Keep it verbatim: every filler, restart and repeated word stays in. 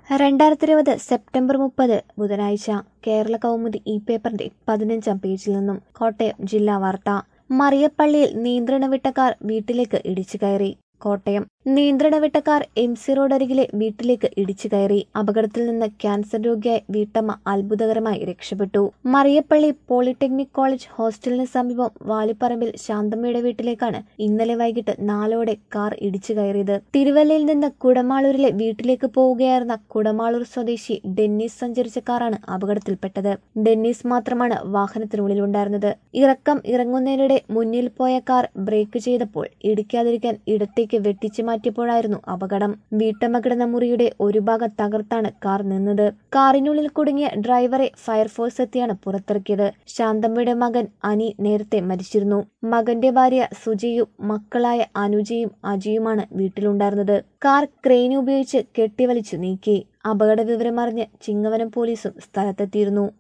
രണ്ടായിരത്തി ഇരുപത് സെപ്റ്റംബർ മുപ്പത് ബുധനാഴ്ച കേരള കൗമുദി ഈ പേപ്പറിന്റെ പതിനഞ്ചാം പേജിൽ നിന്നും കോട്ടയം ജില്ലാ വാർത്ത. മറിയപ്പള്ളിയിൽ നിയന്ത്രണ വിട്ട കാർ വീട്ടിലേക്ക് ഇടിച്ചു കയറി. കോട്ടയം നിയന്ത്രണ വിട്ട കാർ എം സി റോഡ് അരികിലെ വീട്ടിലേക്ക് ഇടിച്ചു കയറി. അപകടത്തിൽ നിന്ന് ക്യാൻസർ രോഗിയായ വീട്ടമ്മ അത്ഭുതകരമായി രക്ഷപ്പെട്ടു. മറിയപ്പള്ളി പോളിടെക്നിക് കോളേജ് ഹോസ്റ്റലിന് സമീപം വാലിപ്പറമ്പിൽ ശാന്തമ്മയുടെ വീട്ടിലേക്കാണ് ഇന്നലെ വൈകിട്ട് നാലോടെ കാർ ഇടിച്ചു കയറിയത്. തിരുവല്ലയിൽ നിന്ന് കുടമാളൂരിലെ വീട്ടിലേക്ക് പോവുകയായിരുന്ന കുടമാളൂർ സ്വദേശി ഡെന്നീസ് സഞ്ചരിച്ച കാറാണ് അപകടത്തിൽപ്പെട്ടത്. ഡെന്നീസ് മാത്രമാണ് വാഹനത്തിനുള്ളിലുണ്ടായിരുന്നത്. ഇറക്കം ഇറങ്ങുന്നതിനിടെ മുന്നിൽ പോയ കാർ ബ്രേക്ക് ചെയ്തപ്പോൾ ഇടിക്കാതിരിക്കാൻ ഇടത്തേക്ക് വെട്ടിച്ചു മാറ്റിയപ്പോഴായിരുന്നു അപകടം. വീട്ടമ്മ കിടന്ന മുറിയുടെ ഒരു ഭാഗം തകർത്താണ് കാർ നിന്നത്. കാറിനുള്ളിൽ കുടുങ്ങിയ ഡ്രൈവറെ ഫയർഫോഴ്സ് എത്തിയാണ് പുറത്തിറക്കിയത്. ശാന്തമ്മയുടെ മകൻ അനി നേരത്തെ മരിച്ചിരുന്നു. മകന്റെ ഭാര്യ സുജയും മക്കളായ അനുജയും അജിയുമാണ് വീട്ടിലുണ്ടായിരുന്നത്. കാർ ക്രെയിൻ ഉപയോഗിച്ച് കെട്ടിവലിച്ചു നീക്കി. അപകട വിവരമറിഞ്ഞ് ചിങ്ങവനം പോലീസും സ്ഥലത്തെത്തിയിരുന്നു.